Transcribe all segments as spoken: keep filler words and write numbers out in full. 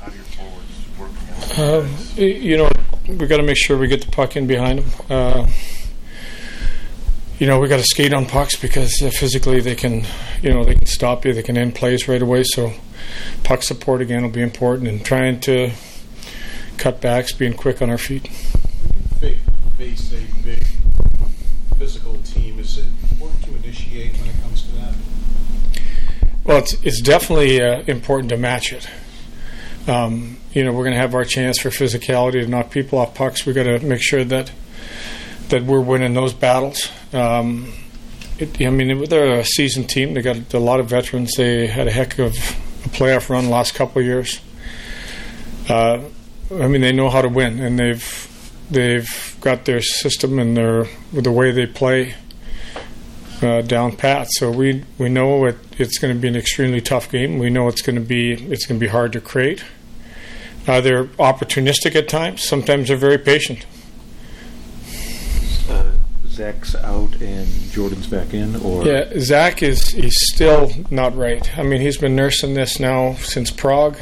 How do your forwards work? Uh, you know, we got to make sure we get the puck in behind them. Uh, you know, we got to skate on pucks because uh, physically they can, you know, they can stop you. They can end plays right away. So puck support again will be important, and trying to cut backs, being quick on our feet. When you face a big physical team, is it important to initiate when it comes to that? Well, it's it's definitely uh, important to match it. Um, you know, we're going to have our chance for physicality to knock people off pucks. We've got to make sure that that we're winning those battles. Um, it, I mean, they're a seasoned team. They got a lot of veterans. They had a heck of a playoff run the last couple of years. Uh, I mean, they know how to win, and they've they've got their system and their the way they play uh, down pat. So we we know it, it's going to be an extremely tough game. We know it's going to be it's going to be hard to create. Uh, they're opportunistic at times. Sometimes they're very patient. Uh, Zach's out and Jordan's back in, or yeah, Zach is he's still not right. I mean, he's been nursing this now since Prague.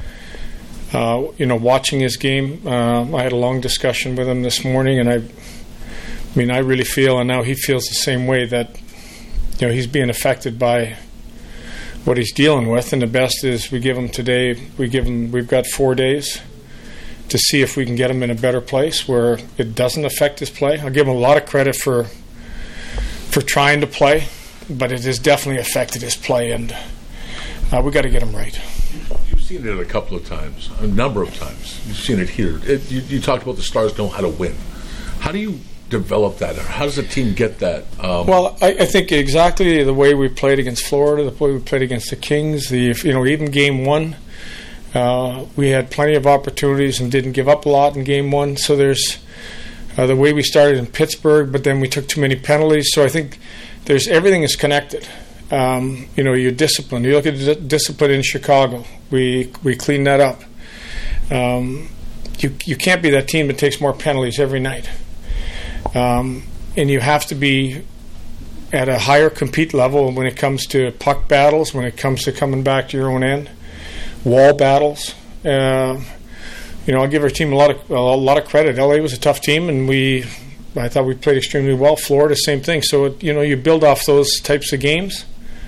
Uh, you know, watching his game, uh, I had a long discussion with him this morning, and I, I mean, I really feel, and now he feels the same way, that you know he's being affected by what he's dealing with. And the best is we give him today. We give him. We've got four days to see if we can get him in a better place where it doesn't affect his play. I'll give him a lot of credit for for trying to play, but it has definitely affected his play, and uh, we got to get him right. You've seen it a couple of times, a number of times. You've seen it here. It, you, you talked about the Stars know how to win. How do you develop that? How does the team get that? Um, well, I, I think exactly the way we played against Florida, the way we played against the Kings, the you know even game one. Uh, we had plenty of opportunities and didn't give up a lot in game one. So there's uh, the way we started in Pittsburgh, but then we took too many penalties. So I think there's everything is connected. Um, you know, your discipline. You look at the discipline in Chicago. We we cleaned that up. Um, you you can't be that team that takes more penalties every night. Um, and you have to be at a higher compete level when it comes to puck battles, when it comes to coming back to your own end. Wall battles. Uh, you know, I'll give our team a lot of a lot of credit. L A was a tough team, and we, I thought we played extremely well. Florida, same thing. So it, you know, you build off those types of games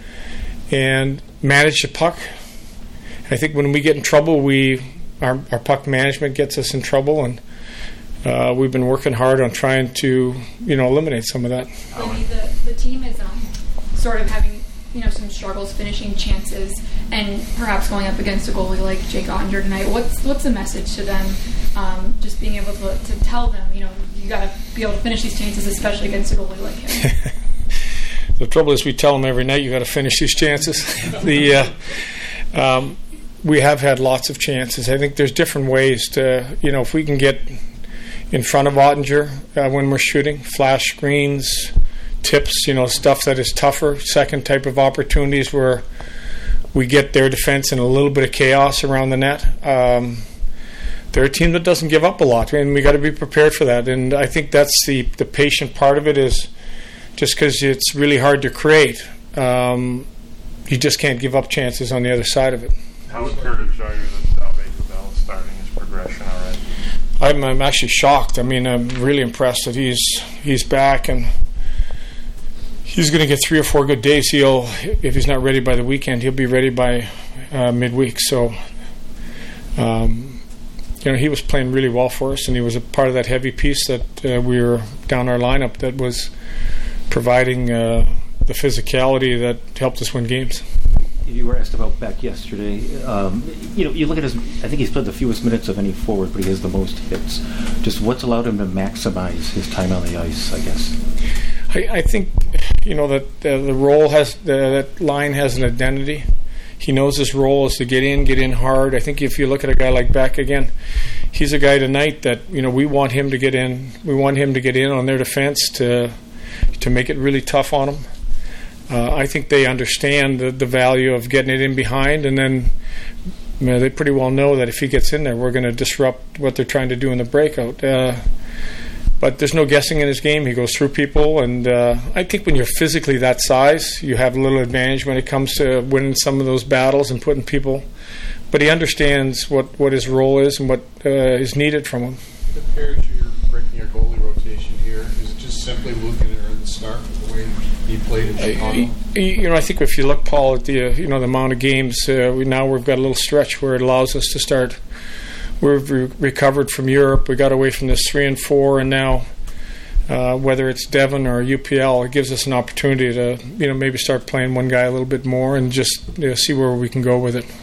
and manage the puck. I think when we get in trouble, we our, our puck management gets us in trouble, and uh, we've been working hard on trying to you know eliminate some of that. Lindy, the the team is um, sort of having. You know, some struggles finishing chances and perhaps going up against a goalie like Jake Ottinger tonight. What's what's the message to them? Um, just being able to, to tell them, you know, you got to be able to finish these chances, especially against a goalie like him. The trouble is, we tell them every night you got to finish these chances. the uh, um, we have had lots of chances. I think there's different ways to, you know, if we can get in front of Ottinger uh, when we're shooting, flash screens. Tips, you know, stuff that is tougher. Second type of opportunities where we get their defense in a little bit of chaos around the net. Um, they're a team that doesn't give up a lot, and we got to be prepared for that. And I think that's the the patient part of it is just because it's really hard to create. Um, you just can't give up chances on the other side of it. How encouraged are you that Sal Baker-Bell is starting his progression already? I'm, I'm actually shocked. I mean, I'm really impressed that he's he's back, and he's going to get three or four good days. He'll, if he's not ready by the weekend, he'll be ready by uh, midweek. So, um, you know, he was playing really well for us, and he was a part of that heavy piece that uh, we were down our lineup that was providing uh, the physicality that helped us win games. You were asked about Beck yesterday. Um, you know, you look at his. I think he's played the fewest minutes of any forward, but he has the most hits. Just what's allowed him to maximize his time on the ice, I guess. I, I think, you know, that uh, the role has uh, that line has an identity. He knows his role is to get in, get in hard. I think if you look at a guy like Beck again, he's a guy tonight that you know we want him to get in. We want him to get in on their defense to to make it really tough on them. Uh, I think they understand the, the value of getting it in behind, and then you know, they pretty well know that if he gets in there, we're going to disrupt what they're trying to do in the breakout. Uh, But there's no guessing in his game. He goes through people, and uh, I think when you're physically that size, you have a little advantage when it comes to winning some of those battles and putting people but he understands what, what his role is and what uh, is needed from him. Compared to your breaking your goalie rotation here, is it just simply looking at the start the way he played in Chicago? You, you know, I think if you look, Paul, at the uh, you know the amount of games, uh, we now we've got a little stretch where it allows us to start. We've re- recovered from Europe. We got away from this three and four, and now uh, whether it's Devon or U P L, it gives us an opportunity to you know maybe start playing one guy a little bit more and just you know, see where we can go with it.